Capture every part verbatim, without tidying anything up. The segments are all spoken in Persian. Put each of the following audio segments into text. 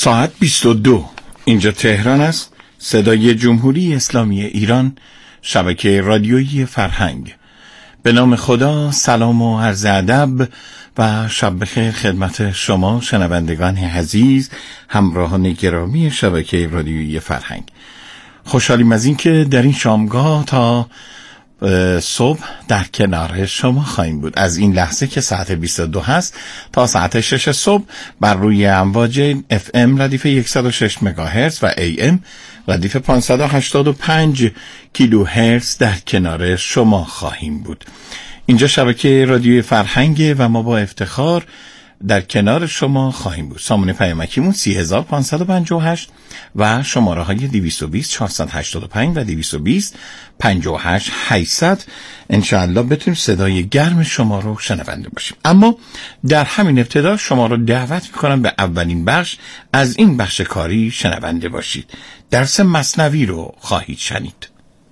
ساعت بیست و دو اینجا تهران است. صدای جمهوری اسلامی ایران، شبکه رادیویی فرهنگ. به نام خدا، سلام و عرض ادب و شب بخیر خدمت شما شنوندگان عزیز، همراهان گرامی شبکه رادیویی فرهنگ. خوشحالیم از این که در این شامگاه تا صبح در کنار شما خواهیم بود. از این لحظه که ساعت بیست و دو هست تا ساعت شش صبح بر روی امواج اف ام ردیف صد و شش مگاهرتز و ای ام ردیف پانصد و هشتاد و پنج کیلوهرتز در کنار شما خواهیم بود. اینجا شبکه رادیوی فرهنگ و ما با افتخار در کنار شما خواهیم بود. سامانه پیامکیمون سی هزار پانصد و پنجاه و هشت و شماره های دویست و بیست چهارصد و هشتاد و پنج و دویست و بیست پنجاه و هشت هشتصد. انشاءالله بتونیم صدای گرم شما رو شنونده باشیم. اما در همین ابتدا شما رو دعوت میکنم به اولین بخش از این بخش کاری شنونده باشید. درس مثنوی رو خواهید شنید.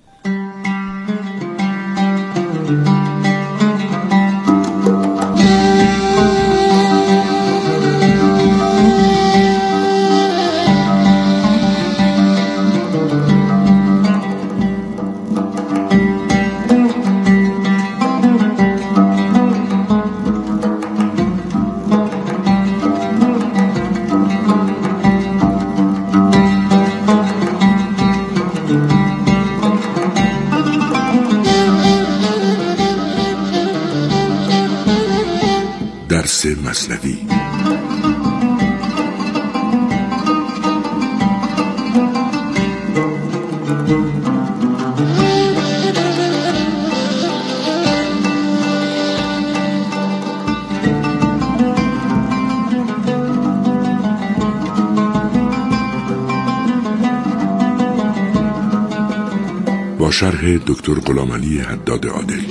درس مثنوی. با شرح دکتر غلامعلی حداد عادلی.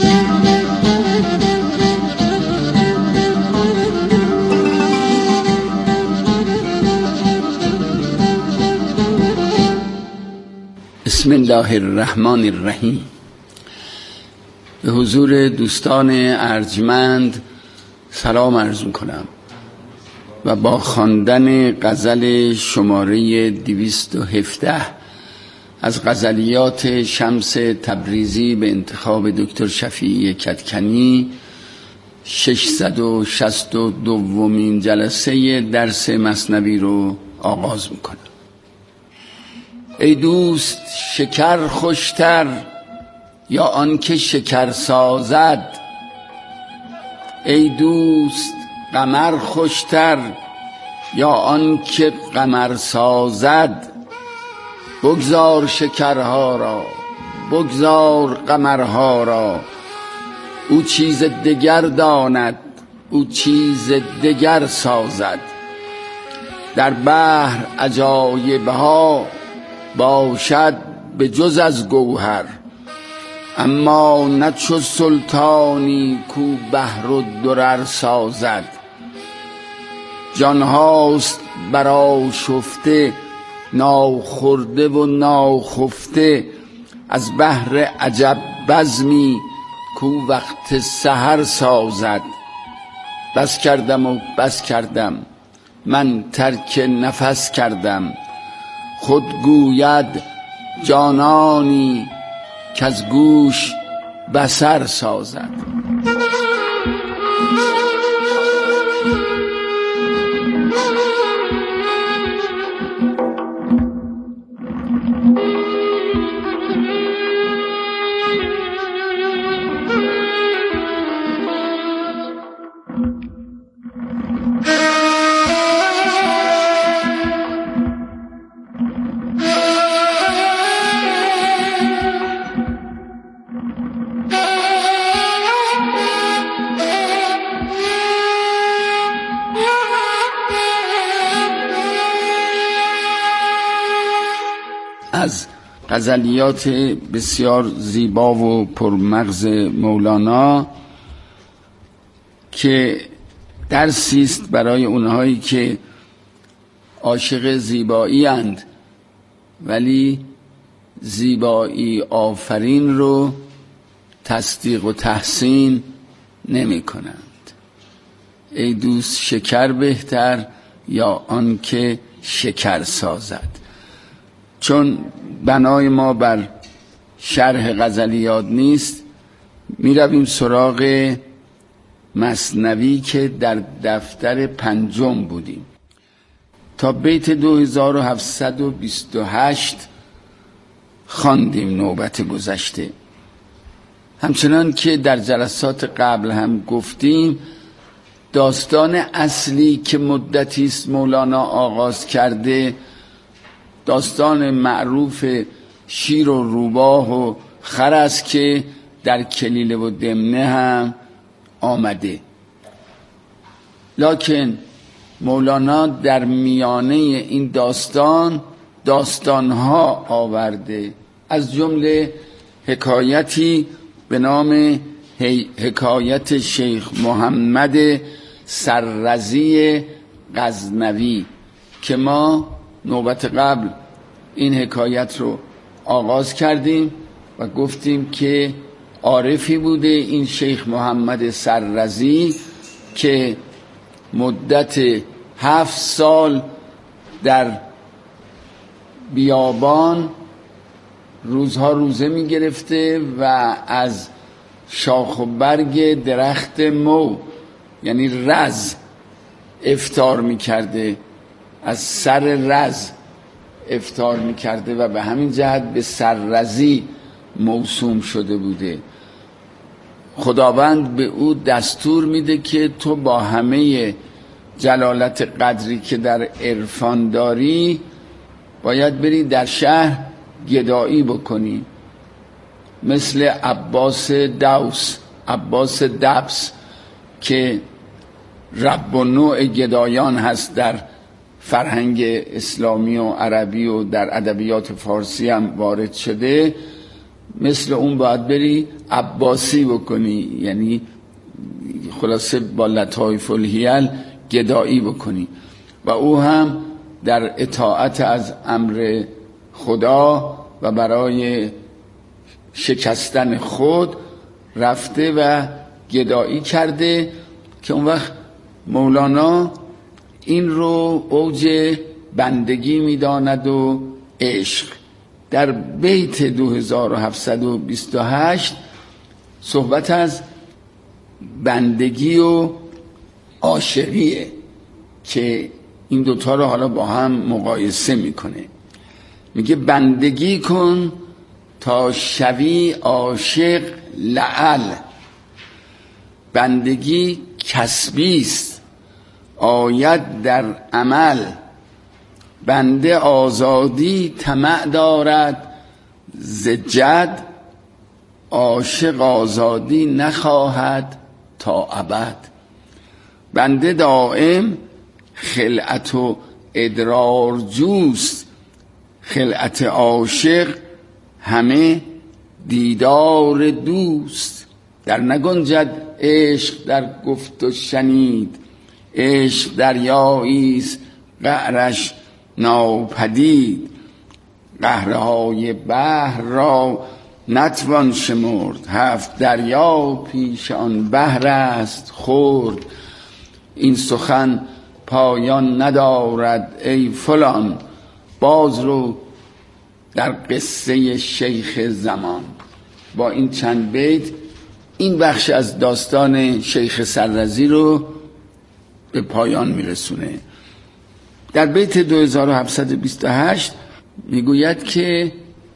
بسم الله الرحمن الرحیم. به حضور دوستان ارجمند سلام عرض می‌کنم و با خواندن غزل شماره دویست و هفده از غزلیات شمس تبریزی به انتخاب دکتر شفیعی کدکنی ششصد و شصت و دومین جلسه درس مثنوی رو آغاز می‌کنم. ای دوست شکر خوشتر یا آن که شکر سازد، ای دوست قمر خوشتر یا آن که قمر سازد. بگذار شکرها را بگذار قمرها را، او چیز دگر داند او چیز دگر سازد. در بحر عجایبها باشد به جز از گوهر، اما نه چو سلطانی کو بحر و درر سازد. جانهاست برآشفته ناخورده و ناخفته، از بحر عجب بزمی کو وقت سحر سازد. بس کردم و بس کردم من ترک نفس کردم، خود گوید جانانی که از گوش بصر سازد. از غزلیات بسیار زیبا و پرمغز مولانا که درسی است برای اونهایی که عاشق زیبایی اند ولی زیبایی آفرین رو تصدیق و تحسین نمی کنند. ای دوست شکر بهتر یا آن که شکر سازد. چون بنای ما بر شرح غزلیات نیست، می رویم سراغ مثنوی که در دفتر پنجم بودیم تا بیت دو هزار و هفتصد و بیست و هشت خواندیم نوبت گذشته. همچنان که در جلسات قبل هم گفتیم، داستان اصلی که مدتی است مولانا آغاز کرده داستان معروف شیر و روباه و خر است که در کلیله و دمنه هم آمده. لکن مولانا در میانه این داستان داستانها آورده، از جمله حکایتی به نام حکایت شیخ محمد سررزی غزنوی که ما نوبت قبل این حکایت رو آغاز کردیم و گفتیم که عارفی بوده این شیخ محمد سررزی که مدت هفت سال در بیابان روزها روزه می گرفته و از شاخ و برگ درخت مو یعنی رز افطار می کرده، از سر رز افطار می کرده و به همین جهت به سررزی موسوم شده بوده. خداوند به او دستور میده که تو با همه جلالت قدری که در عرفان داری باید بری در شهر گدایی بکنی، مثل عباس دوس، عباس دبس که رب و نوع گدایان هست در فرهنگ اسلامی و عربی و در ادبیات فارسی هم وارد شده. مثل اون باید بری عباسی بکنی، یعنی خلاصه با لطایف الحیل گدایی بکنی. و او هم در اطاعت از امر خدا و برای شکستن خود رفته و گدایی کرده که اون وقت مولانا این رو اوج بندگی میداند و عشق. در بیت دو هزار و هفتصد و بیست و هشت صحبت از بندگی و عاشقیه که این دوتا رو حالا با هم مقایسه میکنه. میگه بندگی کن تا شوی عاشق لعل. بندگی کسبی است آید در عمل، بنده آزادی طمع دارد ز جد، عاشق آزادی نخواهد تا ابد. بنده دائم خلعت و ادرار جوست، خلعت عاشق همه دیدار دوست. در نگنجد عشق در گفت و شنید، عشق دریاییست قعرش ناپدید. قهرهای بحر را نتوان شمرد، هفت دریا پیش آن بحر است خرد. این سخن پایان ندارد ای فلان، باز رو در قصه شیخ زمان. با این چند بیت این بخش از داستان شیخ سررزی رو به پایان میرسونه. در بیت دو هزار و هفتصد و بیست و هشت میگوید که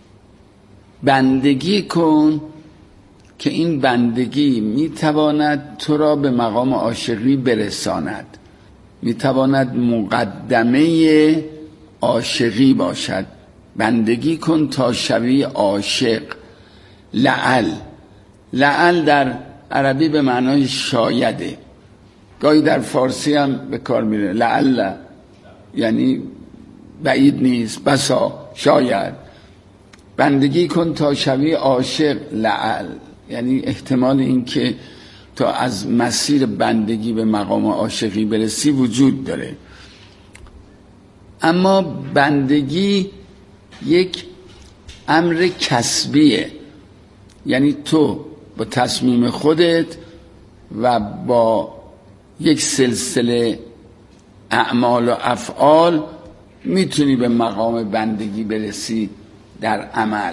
بندگی کن که این بندگی میتواند تو را به مقام عاشقی برساند، میتواند مقدمه عاشقی باشد. بندگی کن تا شوی عاشق. لعل، لعل در عربی به معنای شایده، گاهی در فارسی هم به کار میره. لعل یعنی بعید نیست، بسا، شاید. بندگی کن تا شوی عاشق لعل یعنی احتمال این که تا از مسیر بندگی به مقام عاشقی برسی وجود داره. اما بندگی یک امر کسبیه، یعنی تو با تصمیم خودت و با یک سلسله اعمال و افعال میتونی به مقام بندگی برسی در عمل.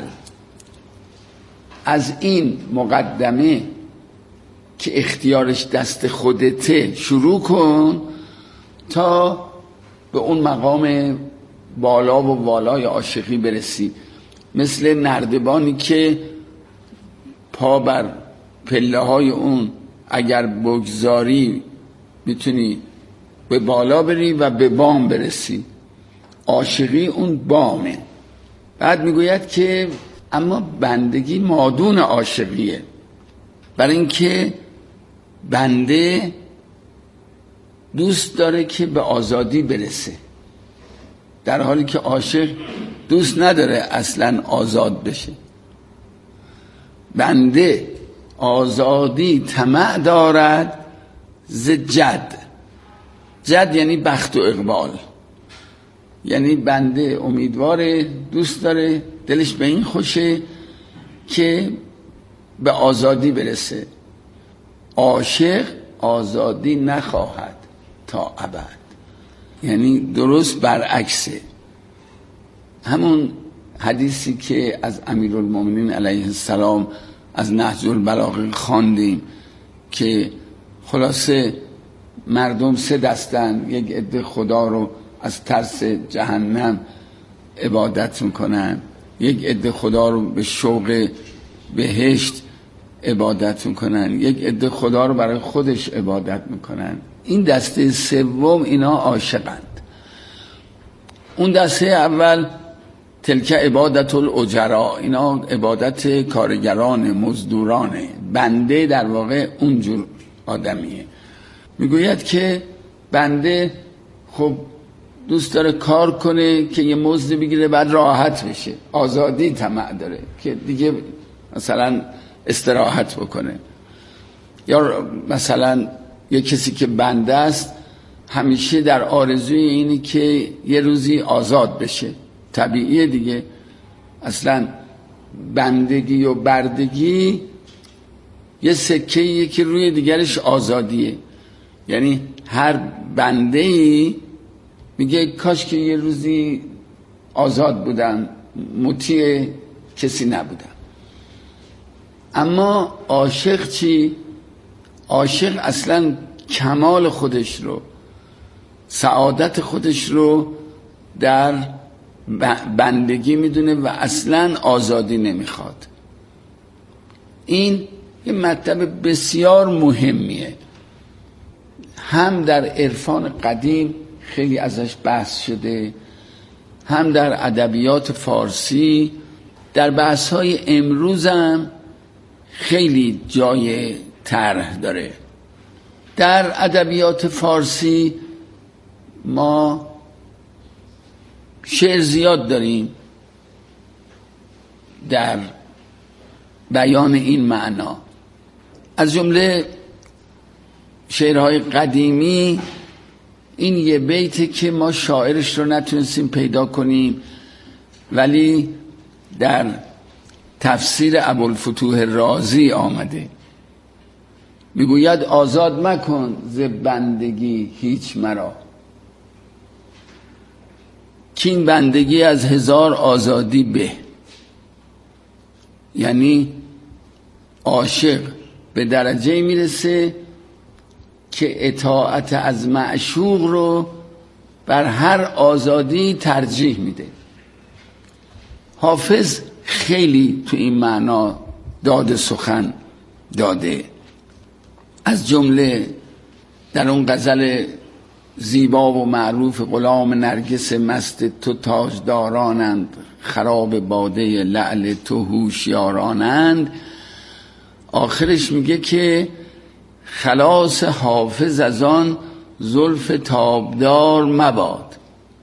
از این مقدمه که اختیارش دست خودته شروع کن تا به اون مقام بالا و والای عاشقی برسی. مثل نردبانی که پا بر پله های اون اگر بگذاری میتونی به بالا بری و به بام برسی. عاشقی اون بامه. بعد میگوید که اما بندگی مادون عاشقیه، برای اینکه بنده دوست داره که به آزادی برسه، در حالی که عاشق دوست نداره اصلا آزاد بشه. بنده آزادی طمع دارد ز جد. جد یعنی بخت و اقبال، یعنی بنده امیدواره، دوست داره، دلش به این خوشه که به آزادی برسه. عاشق آزادی نخواهد تا ابد، یعنی درست برعکسه. همون حدیثی که از امیرالمومنین علیه السلام از نهج البلاغه خواندیم که خلاصه مردم سه دستن، یک عده خدا رو از ترس جهنم عبادت میکنن، یک عده خدا رو به شوق بهشت عبادت میکنن، یک عده خدا رو برای خودش عبادت میکنن. این دسته سوم اینا عاشقند. اون دسته اول تلک عبادت الاجرا، اینا عبادت کارگران مزدورانه. بنده در واقع اونجور آدمیه. میگوید که بنده خب دوست داره کار کنه که یه مزد بگیره بعد راحت بشه، آزادی طمع داره که دیگه مثلا استراحت بکنه. یا مثلا یه کسی که بنده است همیشه در آرزوی اینه که یه روزی آزاد بشه. طبیعیه دیگه. اصلا بندگی و بردگی یه سکه‌ایه که روی دیگرش آزادیه. یعنی هر بنده‌ای میگه کاش که یه روزی آزاد بودم، مطیع کسی نبودم. اما عاشق چی؟ عاشق اصلا کمال خودش رو، سعادت خودش رو در بندگی میدونه و اصلا آزادی نمیخواد. این یه مطلب بسیار مهمیه. هم در عرفان قدیم خیلی ازش بحث شده، هم در ادبیات فارسی، در بحث‌های امروز هم خیلی جای طرح داره. در ادبیات فارسی ما شعر زیاد داریم در بیان این معنا. از جمله شعرهای قدیمی این یه بیته که ما شاعرش رو نتونستیم پیدا کنیم، ولی در تفسیر ابوالفتوح رازی آمده. میگوید آزاد مکن ز بندگی هیچ مرا، کین بندگی از هزار آزادی به. یعنی عاشق به درجه میرسه که اطاعت از معشوق رو بر هر آزادی ترجیح میده. حافظ خیلی تو این معنا داد سخن داده. از جمله در اون غزل زیبا و معروف غلام نرگس مست تو تاجدارانند، خراب باده لعل تو هوشیارانند، آخرش میگه که خلاص حافظ از آن زلف تابدار مباد،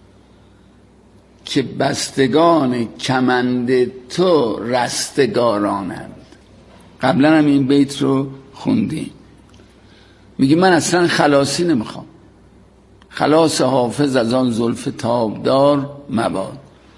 که بستگان کمند تو رستگارانند. قبلا هم این بیت رو خوندیم. میگه من اصلا خلاصی نمیخوام، خلاص حافظ از آن زلف تابدار مباد.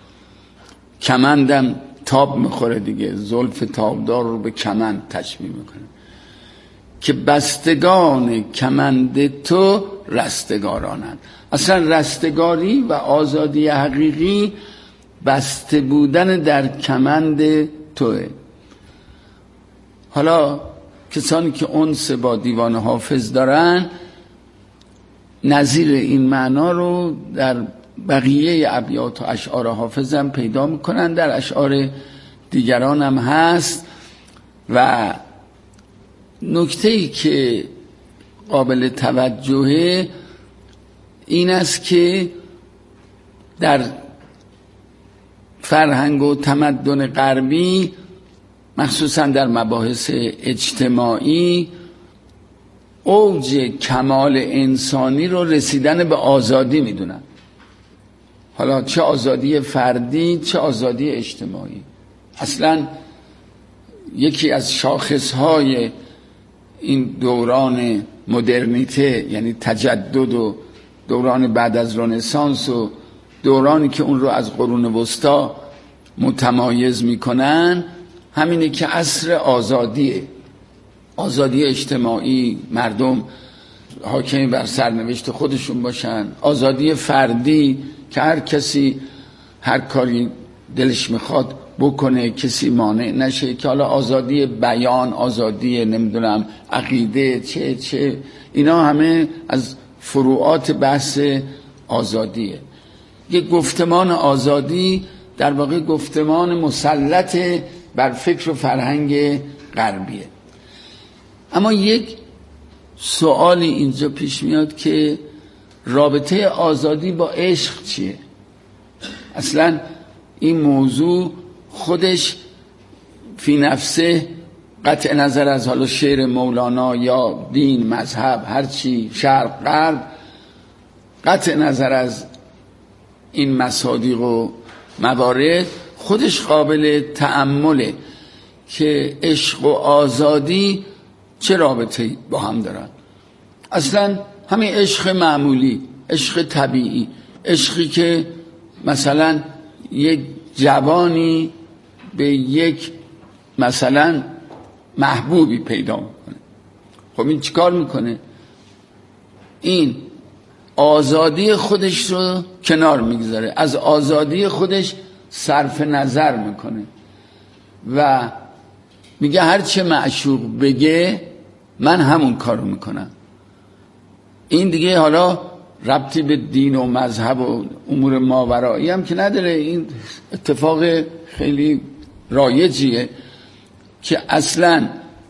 کمندم تاب میخوره دیگه، زلف تابدار رو به کمند تشبیه میکنه، که بستگان کمند تو رستگارانند. اصلا رستگاری و آزادی حقیقی بسته بودن در کمند توه. حالا کسانی که انس با دیوان حافظ دارن نظیر این معنا رو در بقیه ابیات و اشعار حافظ هم پیدا میکنن، در اشعار دیگران هم هست. و نکته‌ای که قابل توجهه این است که در فرهنگ و تمدن غربی مخصوصا در مباحث اجتماعی اوج کمال انسانی رو رسیدن به آزادی میدونن، حالا چه آزادی فردی چه آزادی اجتماعی. اصلا یکی از شاخصهای این دوران مدرنیته یعنی تجدد و دوران بعد از رنسانس و دورانی که اون رو از قرون وسطا متمایز میکنن همینه که عصر آزادیه، آزادی اجتماعی، مردم حاکم بر سرنوشت خودشون باشن، آزادی فردی که هر کسی هر کاری دلش میخواد بکنه، کسی مانع نشه، که حالا آزادی بیان، آزادی نمیدونم عقیده چه چه، اینا همه از فروعات بحث آزادیه. یک گفتمان آزادی در واقع گفتمان مسلط بر فکر و فرهنگ غربیه. اما یک سوالی اینجا پیش میاد که رابطه آزادی با عشق چیه؟ اصلا این موضوع خودش فی نفسه قطع نظر از حالا شعر مولانا یا دین، مذهب، هرچی، شرق، غرب، قطع نظر از این مصادیق و موارد خودش قابل تأمله که عشق و آزادی چه رابطه‌ای با هم دارن. اصلا همین عشق معمولی، عشق طبیعی، عشقی که مثلا یک جوانی به یک مثلا محبوبی پیدا میکنه، خب این چیکار میکنه؟ این آزادی خودش رو کنار میگذاره، از آزادی خودش صرف نظر میکنه و میگه هر چه معشوق بگه من همون کارو میکنم. این دیگه حالا ربطی به دین و مذهب و امور ماورایی هم که نداره. این اتفاق خیلی رایجیه که اصلا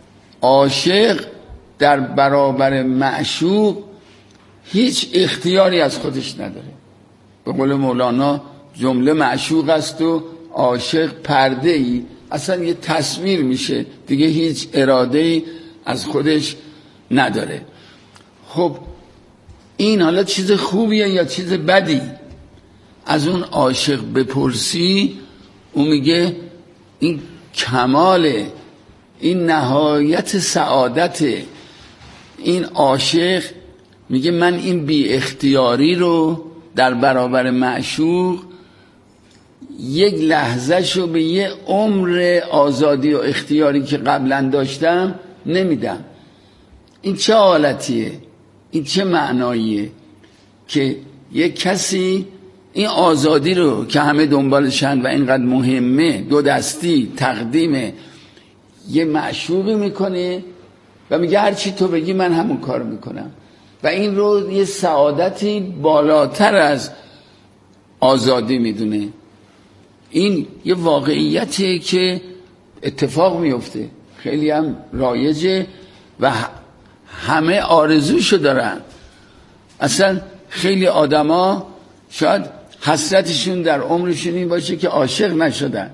عاشق در برابر معشوق هیچ اختیاری از خودش نداره. به قول مولانا جمله معشوق است و عاشق پرده ای، اصلا یه تصویر میشه دیگه، هیچ اراده‌ای از خودش نداره. خب این حالا چیز خوبیه یا چیز بدی؟ از اون عاشق بپرسی اون میگه این کماله، این نهایت سعادته. این عاشق میگه من این بی اختیاری رو در برابر معشوق یک لحظه شو به یه عمر آزادی و اختیاری که قبلا داشتم نمیدم. این چه حالتیه؟ این چه معناییه که یک کسی این آزادی رو که همه دنبالشن و اینقدر مهمه دو دستی تقدیم یه معشوقی میکنه و میگه هرچی تو بگی من همون کار میکنم و این رو یه سعادتی بالاتر از آزادی میدونه. این یه واقعیتیه که اتفاق میفته، خیلی هم رایجه و همه آرزوشو دارن. اصلا خیلی آدما شاید حسرتشون در عمرشون این باشه که عاشق نشدن،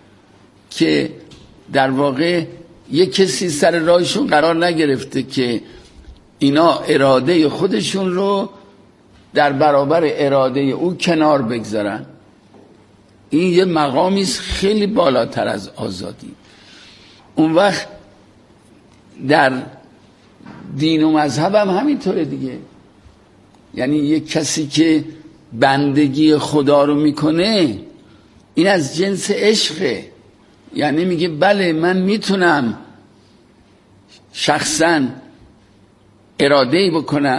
که در واقع یک کسی سر راهشون قرار نگرفته که اینا اراده خودشون رو در برابر اراده او کنار بگذارن. این یه مقامی خیلی بالاتر از آزادی. اون وقت در دین و مذهب هم همینطوره دیگه. یعنی یک کسی که بندگی خدا رو میکنه این از جنس عشقه، یعنی میگه بله من میتونم شخصا اراده‌ای بکنم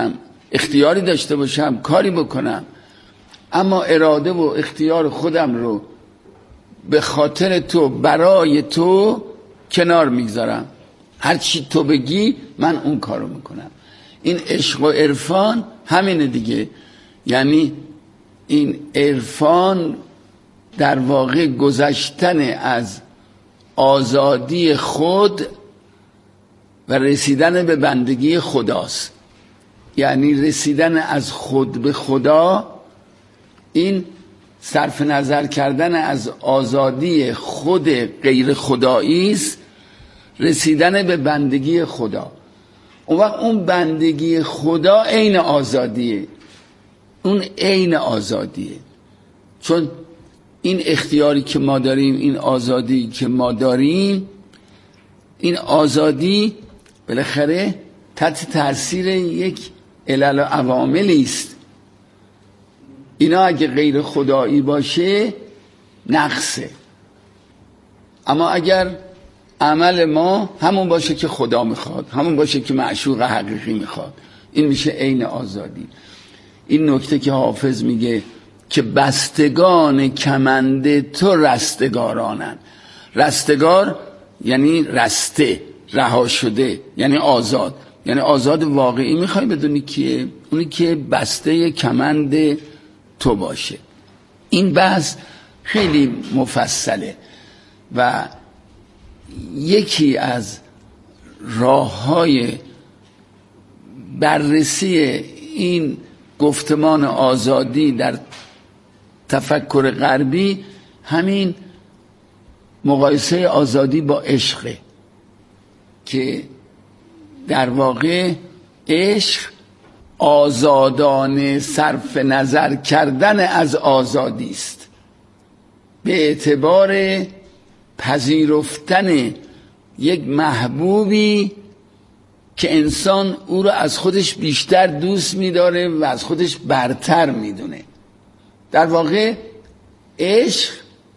اختیاری داشته باشم، کاری بکنم، اما اراده و اختیار خودم رو به خاطر تو، برای تو کنار میگذارم. هر چی تو بگی من اون کارو میکنم. این عشق و عرفان همینه دیگه. یعنی این عرفان در واقع گذشتن از آزادی خود و رسیدن به بندگی خداست. یعنی رسیدن از خود به خدا، این صرف نظر کردن از آزادی خود غیر خدایی است، رسیدن به بندگی خدا. اون وقت اون بندگی خدا عین آزادیه، اون عین آزادیه. چون این اختیاری که ما داریم، این آزادی که ما داریم، این آزادی بالاخره تحت تاثیر یک علل و عواملی است. اینا اگه غیر خدایی باشه نقصه، اما اگر عمل ما همون باشه که خدا میخواد، همون باشه که معشوق حقیقی میخواد، این میشه عین آزادی. این نکته که حافظ میگه که بستگان کمند تو رستگارانن. رستگار یعنی رسته، رها شده، یعنی آزاد. یعنی آزاد واقعی میخوای بدونی کیه؟ اونی که بسته کمند تو باشه. این بحث خیلی مفصله و یکی از راه‌های بررسی این گفتمان آزادی در تفکر غربی همین مقایسه آزادی با عشقه که در واقع عشق آزادانه صرف نظر کردن از آزادی است، به اعتبار پذیرفتن یک محبوبی که انسان او رو از خودش بیشتر دوست می‌داره و از خودش برتر می‌دونه. در واقع عشق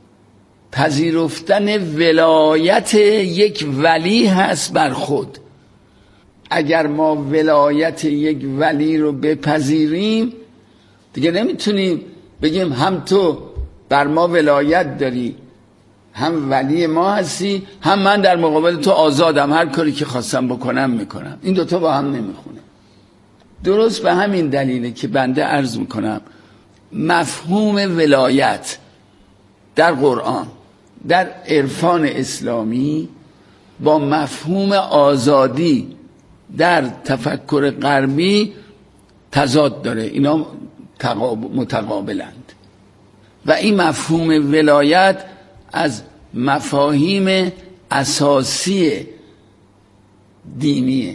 پذیرفتن ولایت یک ولی هست بر خود. اگر ما ولایت یک ولی رو بپذیریم دیگه نمیتونیم بگیم هم تو بر ما ولایت داری، هم ولی ما هستی، هم من در مقابل تو آزادم، هر کاری که خواستم بکنم میکنم. این دوتا با هم نمیخونه. درست به همین دلیله که بنده عرض میکنم مفهوم ولایت در قرآن، در عرفان اسلامی با مفهوم آزادی در تفکر غربی تضاد داره. اینا متقابلند و این مفهوم ولایت از مفاهیم اساسی دینیه.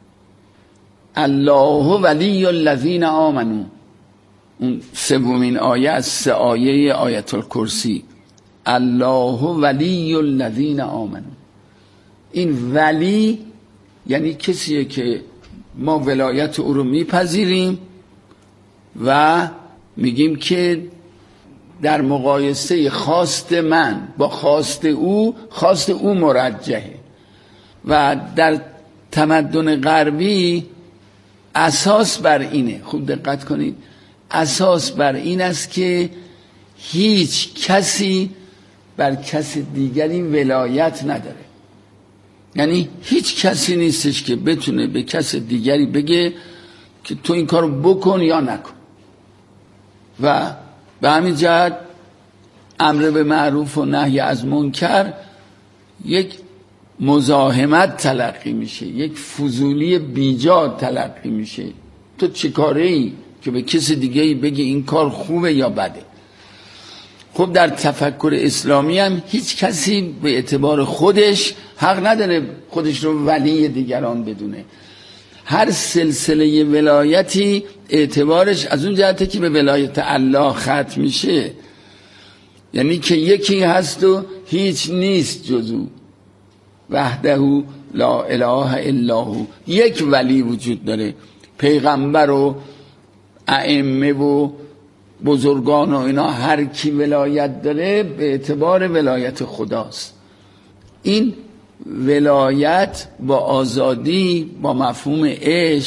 الله ولی الذین آمنو، اون سومین آیه از سه آیه آیت الکرسی. الله ولی الذین آمنو، این ولی یعنی کسیه که ما ولایت او رو میپذیریم و میگیم که در مقایسه خواست من با خواست او، خواست او مرجحه. و در تمدن غربی اساس بر اینه، خوب دقت کنید، اساس بر این است که هیچ کسی بر کس دیگری ولایت نداره. یعنی هیچ کسی نیستش که بتونه به کس دیگری بگه که تو این کارو بکن یا نکن. و به همین جهت امر به معروف و نهی از منکر یک مزاحمت تلقی میشه، یک فضولی بیجا تلقی میشه. تو چه کاره ای که به کسی دیگه بگی این کار خوبه یا بده؟ خب در تفکر اسلامی هم هیچ کسی به اعتبار خودش حق نداره خودش رو ولی دیگران بدونه. هر سلسله ولایتی اعتبارش از اون جهته که به ولایت الله ختم میشه، یعنی که یکی هست و هیچ نیست جزو، وحده لا اله الا هو، یک ولی وجود داره. پیغمبر و ائمه و بزرگان و اینا هر کی ولایت داره به اعتبار ولایت خداست. این ولایت با آزادی، با مفهوم عشق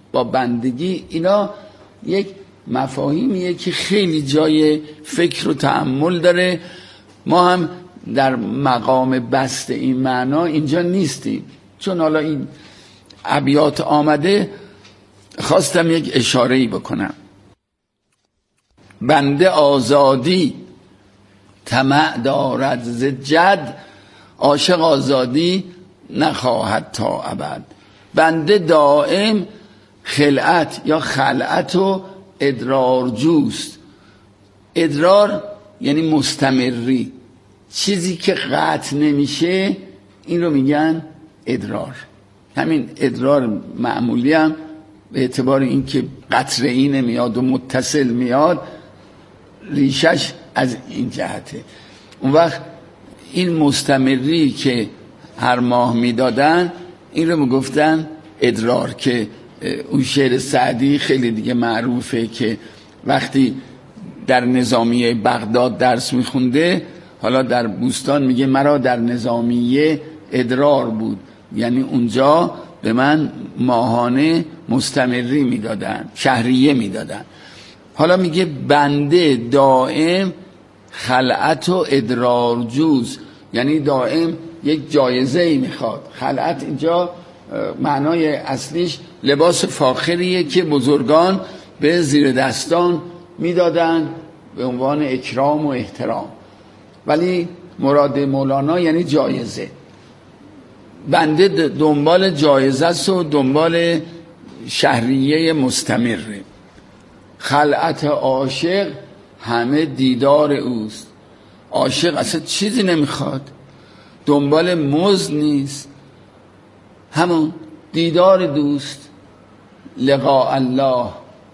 با بندگی، اینا یک مفاهیمیه که خیلی جای فکر و تأمل داره. ما هم در مقام بسط این معنا اینجا نیستیم، چون حالا این ابیات آمده خواستم یک اشاره‌ای بکنم. بنده آزادی طمع دارد ز جد، عاشق آزادی نخواهد تا ابد. بنده دائم خلعت یا خلعت و ادرار جوست. ادرار یعنی مستمری، چیزی که قطع نمیشه این رو میگن ادرار. همین ادرار معمولی هم به اعتبار اینکه قطره‌ای نمیاد و متصل میاد، ریشش از این جهته. اون وقت این مستمری که هر ماه میدادن این رو میگفتن ادرار، که اون شعر سعدی خیلی دیگه معروفه که وقتی در نظامیه بغداد درس میخونده، حالا در بوستان میگه مرا در نظامیه ادرار بود، یعنی اونجا به من ماهانه مستمری میدادن، شهریه میدادن. حالا میگه بنده دائم خلعت و ادرار جوز، یعنی دائم یک جایزه ای میخواد. خلعت اینجا معنای اصلیش لباس فاخریه که بزرگان به زیر دستان میدادن به عنوان اکرام و احترام، ولی مراد مولانا یعنی جایزه. بنده دنبال جایزه است و دنبال شهریه مستمره. خلعت عاشق همه دیدار اوست. عاشق اصلا چیزی نمیخواد، دنبال مزد نیست، همون دیدار دوست، لقاء الله،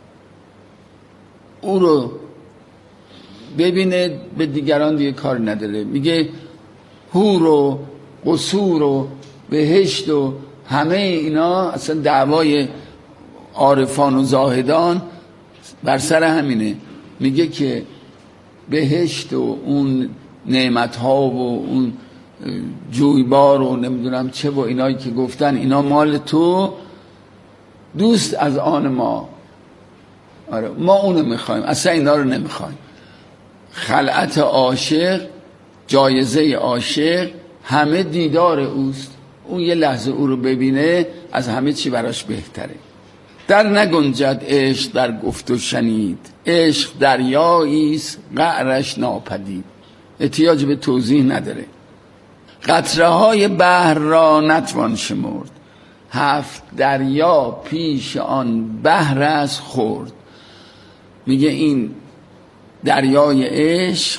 او رو ببینه، به دیگران دیگه کار نداره. میگه حور و قصور و بهشت و همه اینا اصلا دعوای عارفان و زاهدان بر سر همینه. میگه که بهشت و اون نعمتها و اون جویبار و نمیدونم چه و اینایی که گفتن اینا مال تو، دوست از آن ما. آره ما اونو میخوایم، اصلا اینا رو نمیخوایم. خلعت عاشق، جایزه عاشق همه دیدار اوست. اون یه لحظه او رو ببینه از همه چی براش بهتره. در نگنجد عشق در گفت و شنید، عشق دریاییست قعرش ناپدید. احتیاج به توضیح نداره. قطره های بحر را نتوان شمرد، هفت دریا پیش آن بحر است خورد. میگه این دریای عشق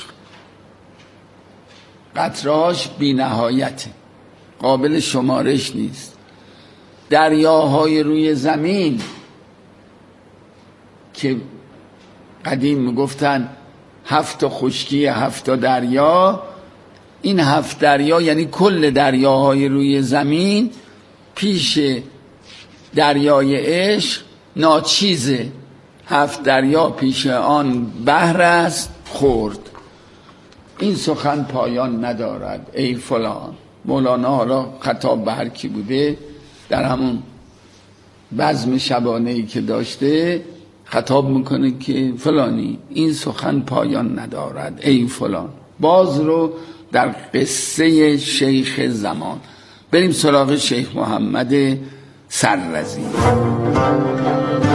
قطرهاش بی نهایته، قابل شمارش نیست. دریاهای روی زمین که قدیم میگفتن هفت خشکی هفت دریا، این هفت دریا یعنی کل دریاهای روی زمین پیش دریای عشق ناچیزه. هفت دریا پیش آن بحر است خورد. این سخن پایان ندارد ای فلان. مولانا حالا خطاب به هر کی بوده در همون بزم شبانه‌ای که داشته خطاب میکنه که فلانی این سخن پایان ندارد ای فلان. باز رو در قصه شیخ زمان بریم سراغ شیخ محمد سررزی.